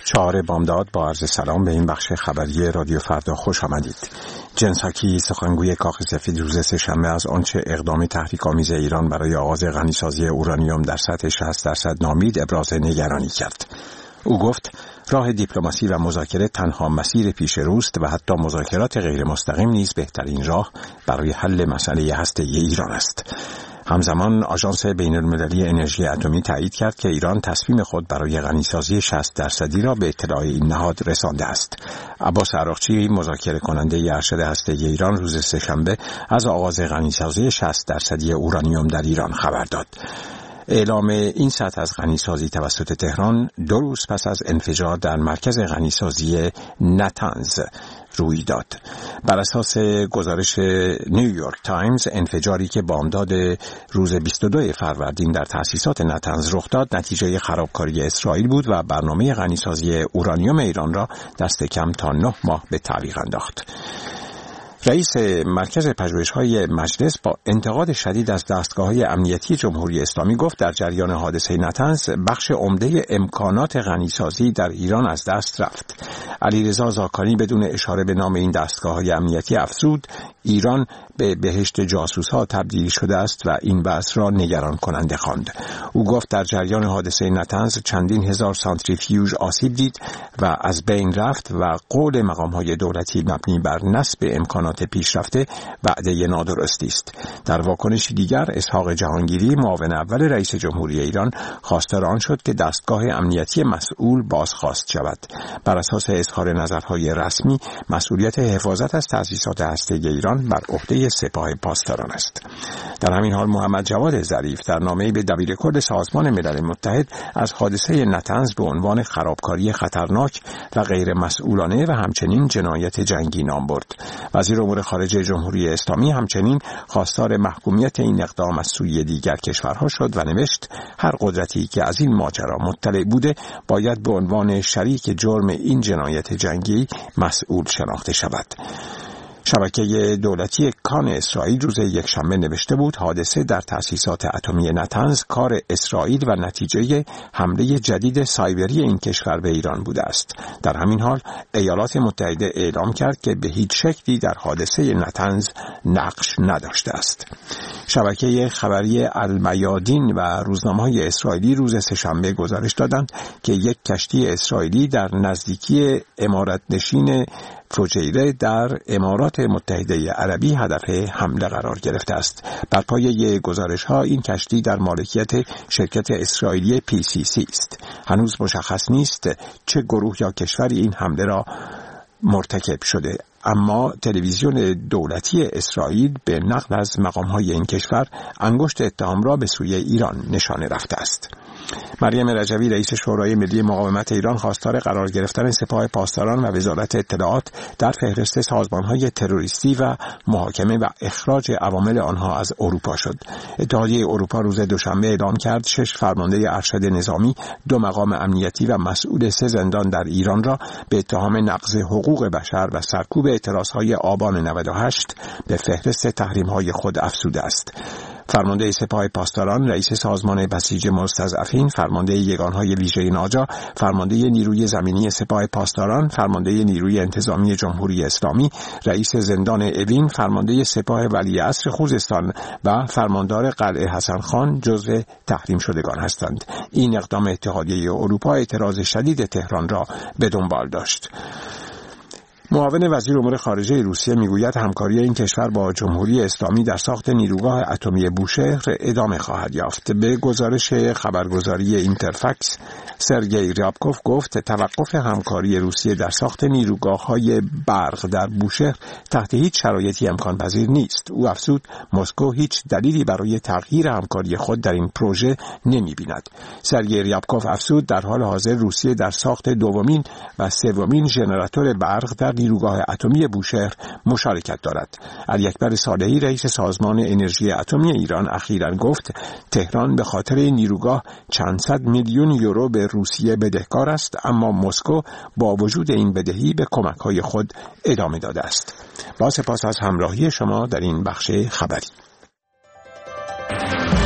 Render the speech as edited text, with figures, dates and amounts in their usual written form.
4 بامداد با عرض سلام به این بخش خبری رادیو فردا خوش آمدید. جنس هاکی سخنگوی کاخ سفید روز سه‌شنبه از آنچه اقدام تحریک‌آمیز ایران برای آغاز غنیسازی اورانیوم در سطح 60% نامید ابراز نگرانی کرد. او گفت راه دیپلماسی و مذاکره تنها مسیر پیش روست و حتی مذاکرات غیر مستقیم نیز بهترین راه برای حل مسئله هسته‌ای ایران است. همزمان آژانس بین‌المللی انرژی اتمی تایید کرد که ایران تصمیم خود برای غنیسازی 60% را به اطلاع این نهاد رسانده است. عباس عراقچی مذاکره کننده ارشد هسته‌ای ایران روز سه‌شنبه از آغاز غنیسازی 60% اورانیوم در ایران خبر داد. اعلام این سطح از غنیسازی توسط تهران 2 روز پس از انفجار در مرکز غنیسازی نتنز روی داد. بر اساس گزارش نیویورک تایمز، انفجاری که بامداد روز 22 فروردین در تأسیسات نتنز رخ داد نتیجه خرابکاری اسرائیل بود و برنامه غنیسازی اورانیوم ایران را دست کم تا 9 ماه به تعویق انداخت. رئیس مرکز پژوهش‌های مجلس با انتقاد شدید از دستگاه‌های امنیتی جمهوری اسلامی گفت در جریان حادثه نتنز بخش عمده امکانات غنیسازی در ایران از دست رفت. علیرضا زاکانی بدون اشاره به نام این دستگاه‌های امنیتی افزود ایران به بهشت جاسوس‌ها تبدیل شده است و این وضع را نگران کننده خواند. او گفت در جریان حادثه نتنز چندین هزار سانتریفیوژ آسیب دید و از بین رفت و قول مقام‌های دولتی مبنی بر نصب امکانات پیشرفته وعده نادرستی است. در واکنشی دیگر اسحاق جهانگیری معاون اول رئیس جمهوری ایران خواستار آن شد که دستگاه امنیتی مسئول بازخواست شود. بر اساس اظهار نظرهای رسمی مسئولیت حفاظت از تأسیسات هسته‌ای ایران بر عهده سپاه پاسداران است. در همین حال محمد جواد ظریف در نامه‌ای به دبیرکل سازمان ملل متحد از حادثه نتنز به عنوان خرابکاری خطرناک و غیر مسئولانه و همچنین جنایت جنگی نام برد. وزیر امور خارجه جمهوری اسلامی همچنین خواستار محکومیت این اقدام از سوی دیگر کشورها شد و نوشت هر قدرتی که از این ماجرا مطلع بوده باید به عنوان شریک جرم این جنایت جنگی مسئول شناخته شود. شبکه دولتی کان اسرائیل روز یکشنبه نوشته بود حادثه در تأسیسات اتمی نتنز کار اسرائیل و نتیجه حمله جدید سایبری این کشور به ایران بوده است. در همین حال ایالات متحده اعلام کرد که به هیچ شکلی در حادثه نتنز نقش نداشته است. شبکه خبری المیادین و روزنامه‌های اسرائیلی روز سه‌شنبه گزارش دادند که یک کشتی اسرائیلی در نزدیکی امارتنشین فجیره در امارات متحده عربی هدف حمله قرار گرفته است. بر پایه گزارش‌ها این کشتی در مالکیت شرکت اسرائیلی PCC است. هنوز مشخص نیست چه گروه یا کشوری این حمله را مرتکب شده، اما تلویزیون دولتی اسرائیل به نقل از مقام‌های این کشور انگشت اتهام را به سوی ایران نشانه رفته است. مریم رجوی رئیس شورای ملی مقاومت ایران خواستار قرار گرفتن سپاه پاسداران و وزارت اطلاعات در فهرست سازمان‌های تروریستی و محاکمه و اخراج عوامل آنها از اروپا شد. اتحادیه اروپا روز دوشنبه اعلام کرد 6 فرمانده ارشد نظامی، 2 مقام امنیتی و مسئول 3 زندان در ایران را به اتهام نقض حقوق بشر و سرکوب اعتراضهای آبان 98 به فهرست تحریم‌های خود افزوده است. فرمانده سپاه پاسداران، رئیس سازمان بسیج مستضعفین، فرمانده یگانهای ویژه ناجا، فرمانده نیروی زمینی سپاه پاسداران، فرمانده نیروی انتظامی جمهوری اسلامی، رئیس زندان اوین، فرمانده سپاه ولیعصر خوزستان و فرماندار قلعه حسن خان جزو تحریم شدگان هستند. این اقدام اتحادیه اروپا اعتراض شدید تهران را به دنبال داشت. معاون وزیر امور خارجه روسیه میگوید همکاری این کشور با جمهوری اسلامی در ساخت نیروگاه اتمی بوشهر ادامه خواهد یافت. به گزارش خبرگزاری اینترفکس، سرگئی ریابکوف گفت توقف همکاری روسیه در ساخت نیروگاه‌های برق در بوشهر تحت هیچ شرایطی امکان پذیر نیست. او افزود مسکو هیچ دلیلی برای تغییر همکاری خود در این پروژه نمی‌بیند. سرگئی ریابکوف افزود در حال حاضر روسیه در ساخت دومین و سومین ژنراتور برق در نیروگاه اتمی بوشهر مشارکت دارد. علی اکبر صالحی رئیس سازمان انرژی اتمی ایران اخیراً گفت تهران به خاطر نیروگاه چند صد میلیون یورو به روسیه بدهکار است، اما مسکو با وجود این بدهی به کمک‌های خود ادامه داده است. با سپاس از همراهی شما در این بخش خبری.